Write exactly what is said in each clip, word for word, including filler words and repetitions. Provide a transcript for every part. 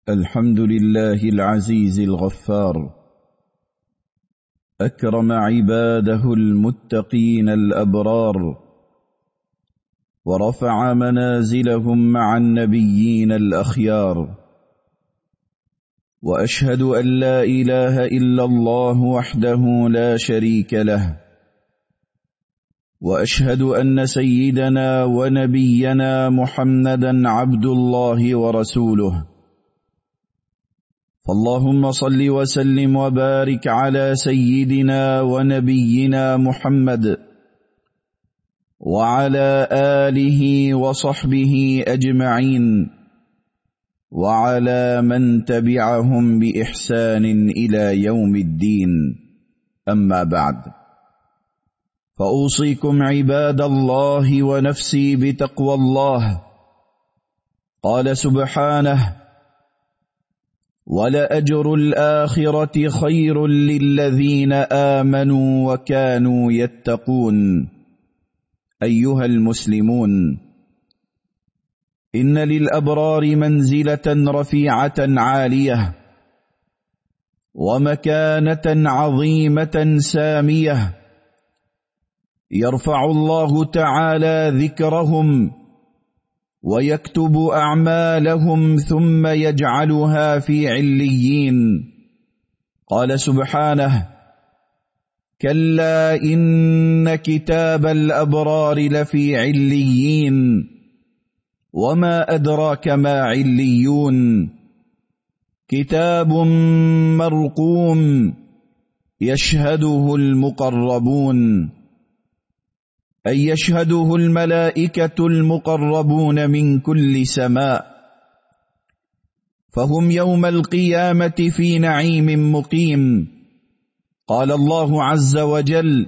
الحمد لله العزيز الغفار، أكرم عباده المتقين الأبرار، ورفع منازلهم مع النبيين الأخيار. وأشهد أن لا إله إلا الله وحده لا شريك له، وأشهد أن سيدنا ونبينا محمدًا عبد الله ورسوله. فاللهم صل وسلم وبارك على سيدنا ونبينا محمد وعلى آله وصحبه أجمعين، وعلى من تبعهم بإحسان إلى يوم الدين. أما بعد، فأوصيكم عباد الله ونفسي بتقوى الله. قال سبحانه: ولأجر الآخرة خير للذين آمنوا وكانوا يتقون. أيها المسلمون، إن للأبرار منزلة رفيعة عالية، ومكانة عظيمة سامية، يرفع الله تعالى ذكرهم ويكتب أعمالهم ثم يجعلها في عليين. قال سبحانه: كلا إن كتاب الأبرار لفي عليين، وما أدراك ما عليون، كتاب مرقوم يشهده المقربون، أي يشهده الملائكة المقربون من كل سماء، فهم يوم القيامة في نعيم مقيم. قال الله عز وجل: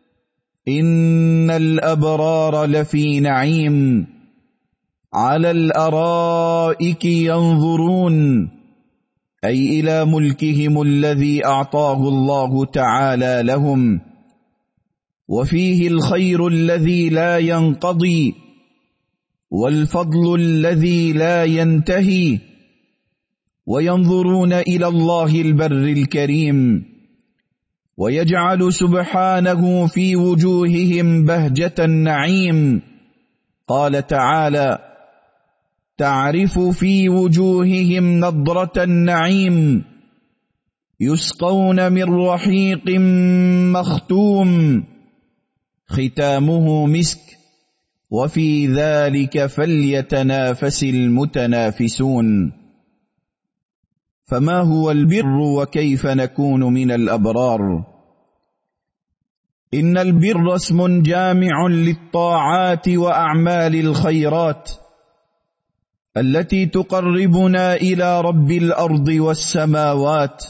إن الأبرار لفي نعيم على الأرائك ينظرون، أي إلى ملكهم الذي أعطاه الله تعالى لهم، وفيه الخير الذي لا ينقضي، والفضل الذي لا ينتهي، وينظرون إلى الله البر الكريم، ويجعل سبحانه في وجوههم بهجة النعيم. قال تعالى: تعرف في وجوههم نضرة النعيم، يسقون من رحيق مختوم، ختامه مسك، وفي ذلك فليتنافس المتنافسون. فما هو البر، وكيف نكون من الأبرار؟ إن البر اسم جامع للطاعات وأعمال الخيرات التي تقربنا إلى رب الأرض والسماوات.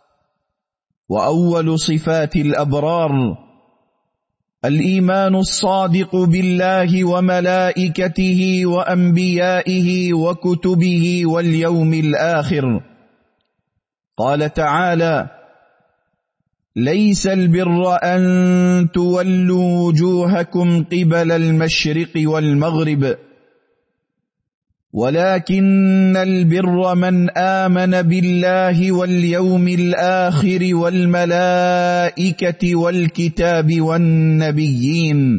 وأول صفات الأبرار الإيمان الصادق بالله وملائكته وأنبيائه وكتبه واليوم الآخر. قال تعالى: ليس البر أن تولوا وجوهكم قبل المشرق والمغرب، ولكن البر من آمن بالله واليوم الآخر والملائكة والكتاب والنبيين.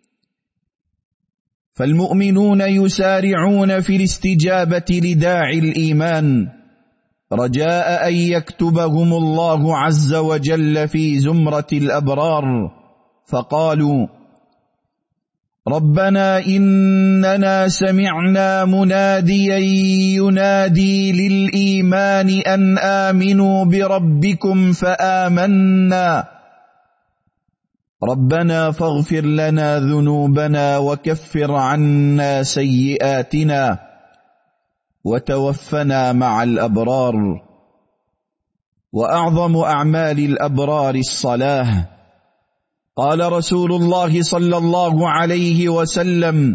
فالمؤمنون يسارعون في الاستجابة لداعي الإيمان رجاء أن يكتبهم الله عز وجل في زمرة الأبرار، فقالوا: ربنا إننا سمعنا مناديا ينادي للإيمان أن آمنوا بربكم فآمنا، ربنا فاغفر لنا ذنوبنا وكفر عنا سيئاتنا وتوفنا مع الأبرار. وأعظم أعمال الأبرار الصلاة. قال رسول الله صلى الله عليه وسلم: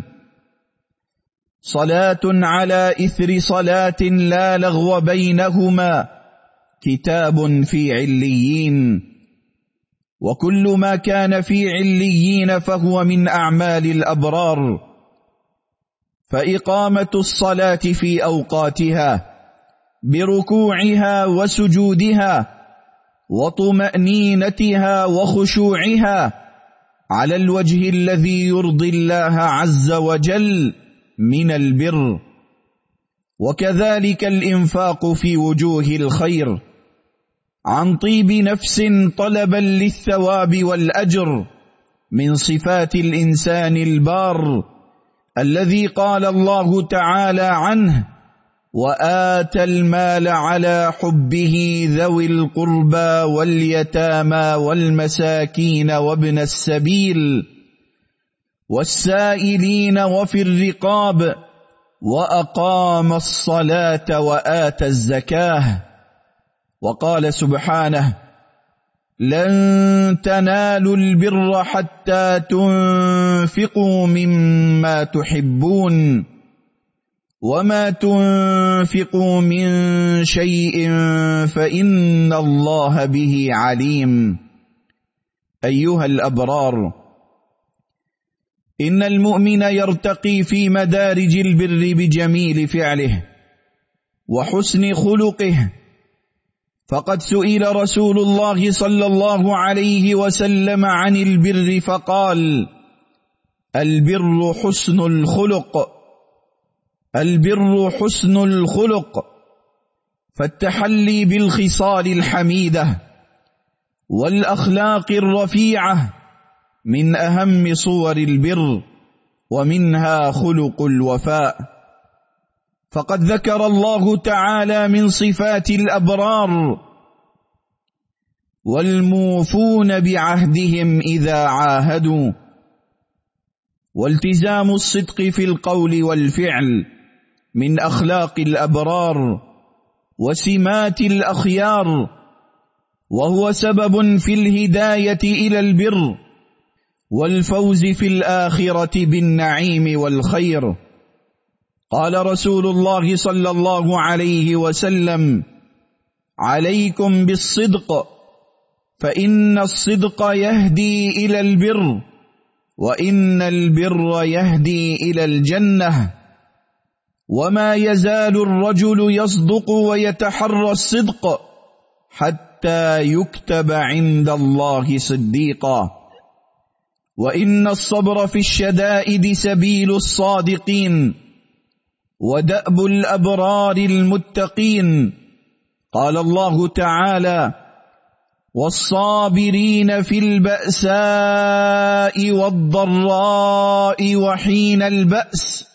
صلاة على إثر صلاة لا لغو بينهما، كتاب في عليين. وكل ما كان في عليين فهو من أعمال الأبرار. فإقامة الصلاة في أوقاتها بركوعها وسجودها وطمأنينتها وخشوعها على الوجه الذي يرضي الله عز وجل من البر. وكذلك الإنفاق في وجوه الخير عن طيب نفس طلبا للثواب والأجر من صفات الإنسان البار الذي قال الله تعالى عنه: وآتى المال على حبه ذوي القربى واليتامى والمساكين وابن السبيل والسائلين وفي الرقاب وأقام الصلاة وآتى الزكاة. وقال سبحانه: لن تنالوا البر حتى تنفقوا مما تحبون وما تنفقوا من شيء فإن الله به عليم. أيها الأبرار، إن المؤمن يرتقي في مدارج البر بجميل فعله وحسن خلقه، فقد سئل رسول الله صلى الله عليه وسلم عن البر فقال: البر حسن الخلق، البر حسن الخلق. فالتحلي بالخصال الحميدة والأخلاق الرفيعة من أهم صور البر، ومنها خلق الوفاء. فقد ذكر الله تعالى من صفات الأبرار: والموفون بعهدهم إذا عاهدوا، والتزام الصدق في القول والفعل من أخلاق الأبرار وسمات الأخيار، وهو سبب في الهداية إلى البر والفوز في الآخرة بالنعيم والخير. قال رسول الله صلى الله عليه وسلم: عليكم بالصدق، فإن الصدق يهدي إلى البر، وإن البر يهدي إلى الجنة. وما يزال الرجل يصدق ويتحرى الصدق حتى يكتب عند الله صديقا. وإن الصبر في الشدائد سبيل الصادقين ودأب الأبرار المتقين. قال الله تعالى: والصابرين في البأساء والضراء وحين البأس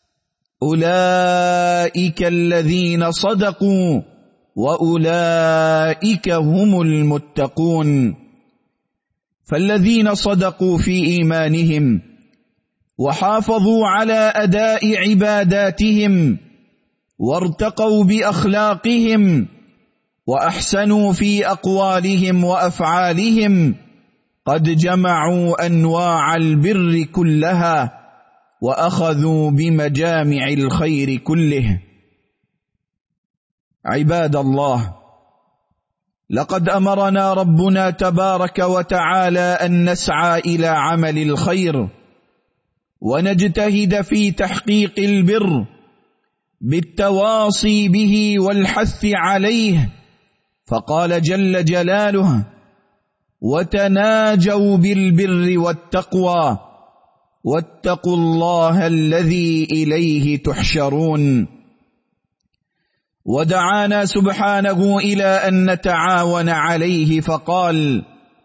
أولئك الذين صدقوا وأولئك هم المتقون. فالذين صدقوا في إيمانهم وحافظوا على أداء عباداتهم وارتقوا بأخلاقهم وأحسنوا في أقوالهم وأفعالهم قد جمعوا أنواع البر كلها وأخذوا بمجامع الخير كله. عباد الله، لقد أمرنا ربنا تبارك وتعالى أن نسعى إلى عمل الخير ونجتهد في تحقيق البر بالتواصي به والحث عليه، فقال جل جلاله: وتناجوا بالبر والتقوى واتقوا الله الذي إليه تحشرون. ودعانا سبحانه إلى أن نتعاون عليه فقال: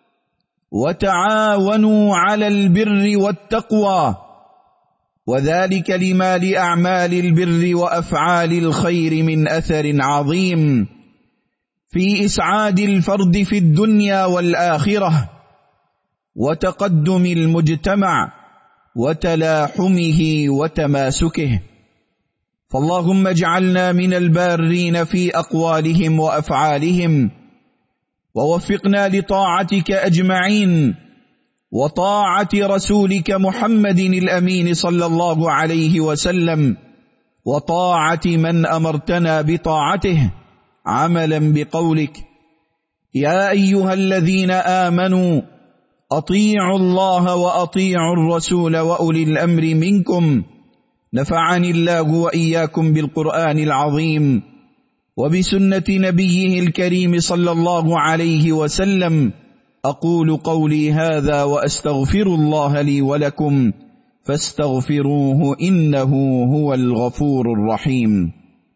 وتعاونوا على البر والتقوى، وذلك لما لأعمال البر وأفعال الخير من أثر عظيم في إسعاد الفرد في الدنيا والآخرة وتقدم المجتمع وتلاحمه وتماسكه. فاللهم اجعلنا من البارين في أقوالهم وأفعالهم، ووفقنا لطاعتك أجمعين وطاعة رسولك محمد الأمين صلى الله عليه وسلم، وطاعة من أمرتنا بطاعته عملا بقولك: يا أيها الذين آمنوا أطيعوا الله وأطيعوا الرسول وأولي الأمر منكم. نفعني الله وإياكم بالقرآن العظيم وبسنة نبيه الكريم صلى الله عليه وسلم، أقول قولي هذا وأستغفر الله لي ولكم فاستغفروه إنه هو الغفور الرحيم.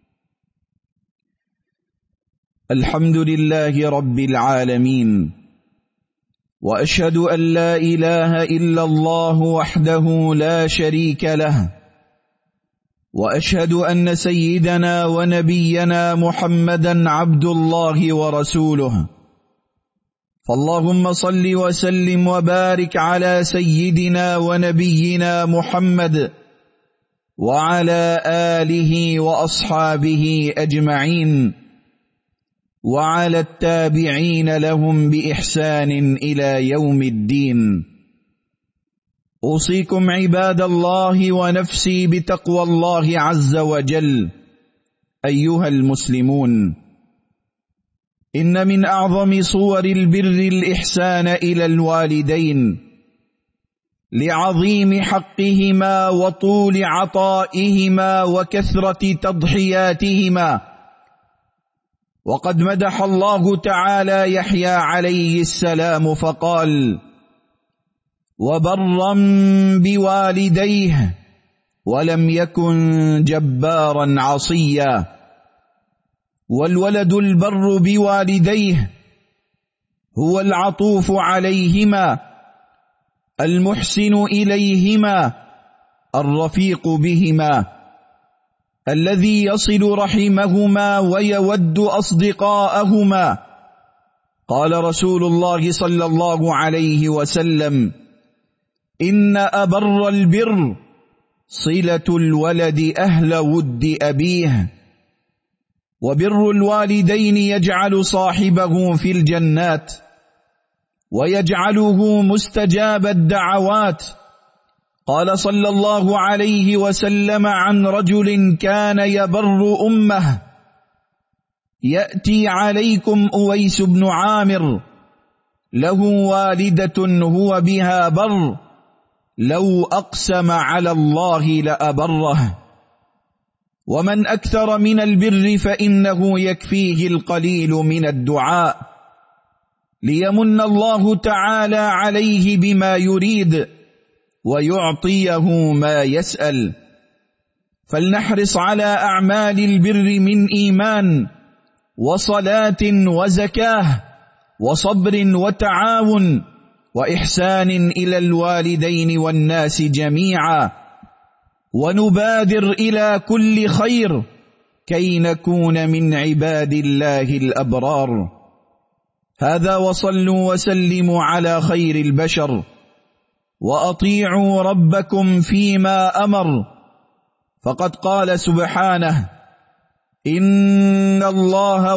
الحمد لله رب العالمين، وأشهد أن لا إله إلا الله وحده لا شريك له، وأشهد أن سيدنا ونبينا محمدا عبد الله ورسوله. فاللهم صل وسلم وبارك على سيدنا ونبينا محمد وعلى آله وأصحابه أجمعين، وعلى التابعين لهم بإحسان إلى يوم الدين. أوصيكم عباد الله ونفسي بتقوى الله عز وجل. أيها المسلمون، إن من أعظم صور البر الإحسان إلى الوالدين لعظيم حقهما وطول عطائهما وكثرة تضحياتهما. وقد مدح الله تعالى يحيى عليه السلام فقال: وبرا بوالديه ولم يكن جبارا عصيا. والولد البر بوالديه هو العطوف عليهما، المحسن إليهما، الرفيق بهما، الذي يصل رحمهما ويود أصدقاءهما. قال رسول الله صلى الله عليه وسلم: إن أبر البر صلة الولد أهل ود أبيه. وبر الوالدين يجعل صاحبه في الجنات، ويجعله مستجاب الدعوات. قال صلى الله عليه وسلم عن رجل كان يبر أمه: يأتي عليكم أويس بن عامر له والدة هو بها بر، لو أقسم على الله لأبره. ومن أكثر من البر فإنه يكفيه القليل من الدعاء، ليمن الله تعالى عليه بما يريد ويعطيه ما يسأل. فلنحرص على أعمال البر من إيمان وصلاة وزكاة وصبر وتعاون وإحسان إلى الوالدين والناس جميعا، ونبادر إلى كل خير كي نكون من عباد الله الأبرار. هذا، وصلوا وسلموا على خير البشر، وأطيعوا ربكم فيما أمر. فقد قال سبحانه: إن الله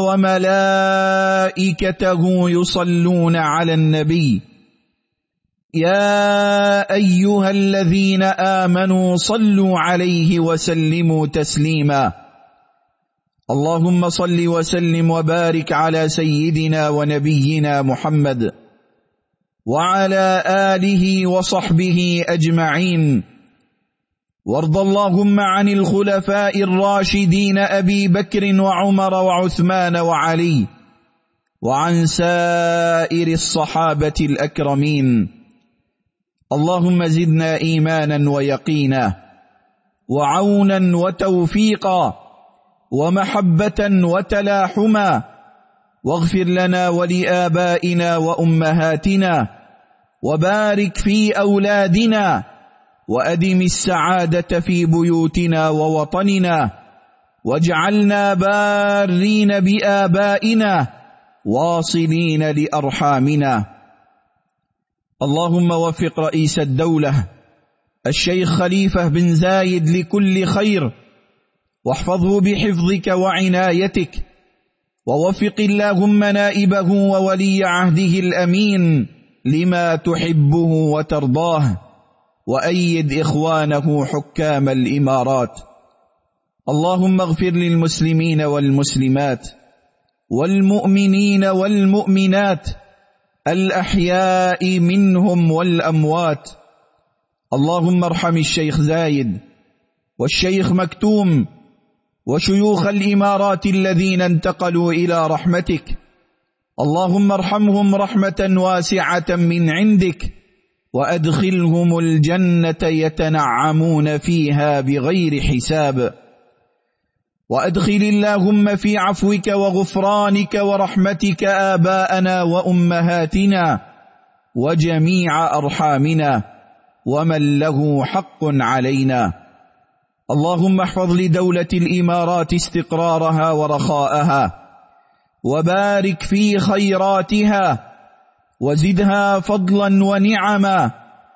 وملائكته يصلون على النبي يا أيها الذين آمنوا صلوا عليه وسلموا تسليما. اللهم صل وسلم وبارك على سيدنا ونبينا محمد وعلى آله وصحبه أجمعين. وارض اللهم عن الخلفاء الراشدين أبي بكر وعمر وعثمان وعلي، وعن سائر الصحابة الأكرمين. اللهم زدنا إيمانا ويقينا، وعونا وتوفيقا، ومحبة وتلاحما. واغفر لنا ولآبائنا وأمهاتنا، وبارك في أولادنا، وأدم السعادة في بيوتنا ووطننا، واجعلنا بارين بآبائنا واصلين لأرحامنا. اللهم وفق رئيس الدولة الشيخ خليفة بن زايد لكل خير، واحفظه بحفظك وعنايتك، ووفق اللهم نائبه وولي عهده الأمين لما تحبه وترضاه، وأيد إخوانه حكام الإمارات. اللهم اغفر للمسلمين والمسلمات والمؤمنين والمؤمنات الأحياء منهم والأموات. اللهم ارحم الشيخ زايد والشيخ مكتوم وشيوخ الإمارات الذين انتقلوا إلى رحمتك، اللهم ارحمهم رحمة واسعة من عندك، وأدخلهم الجنة يتنعمون فيها بغير حساب. وأدخل اللهم في عفوك وغفرانك ورحمتك آباءنا وأمهاتنا وجميع أرحامنا ومن له حق علينا. اللهم احفظ لدولة الإمارات استقرارها ورخاءها، وبارك في خيراتها، وزدها فضلا ونعما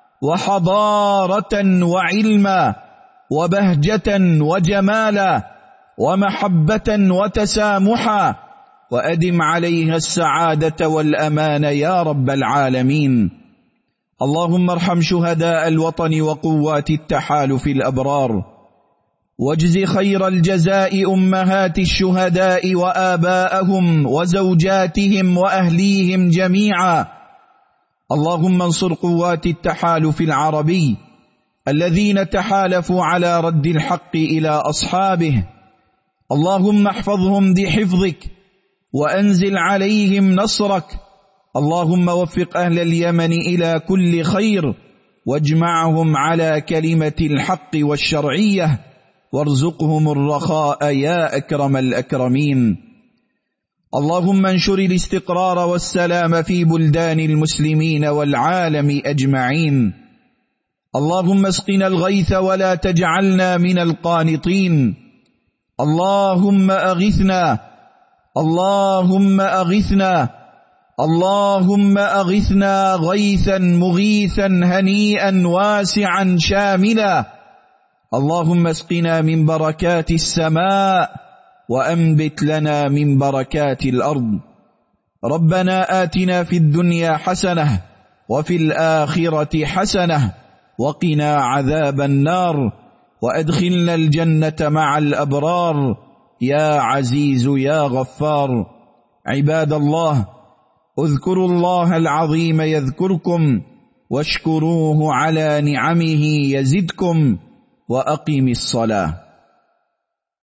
وحضارة وعلما وبهجة وجمالا ومحبة وتسامحا، وأدم عليها السعادة والأمان يا رب العالمين. اللهم ارحم شهداء الوطن وقوات التحالف الأبرار، واجز خير الجزاء أمهات الشهداء وآباءهم وزوجاتهم وأهليهم جميعا. اللهم انصر قوات التحالف العربي الذين تحالفوا على رد الحق إلى أصحابه، اللهم احفظهم بحفظك وأنزل عليهم نصرك. اللهم وفق أهل اليمن إلى كل خير، واجمعهم على كلمة الحق والشرعية، وارزقهم الرخاء يا أكرم الأكرمين. اللهم انشر الاستقرار والسلام في بلدان المسلمين والعالم أجمعين. اللهم اسقنا الغيث ولا تجعلنا من القانطين. اللهم أغثنا، اللهم أغثنا، اللهم أغثنا غيثا مغيثا هنيئا واسعا شاملا. اللهم اسقنا من بركات السماء، وأنبت لنا من بركات الأرض. ربنا آتنا في الدنيا حسنة وفي الآخرة حسنة وقنا عذاب النار، وأدخلنا الجنة مع الأبرار يا عزيز يا غفار. عباد الله، اذكروا الله العظيم يذكركم، واشكروه على نعمه يزدكم، وأقم الصلاة.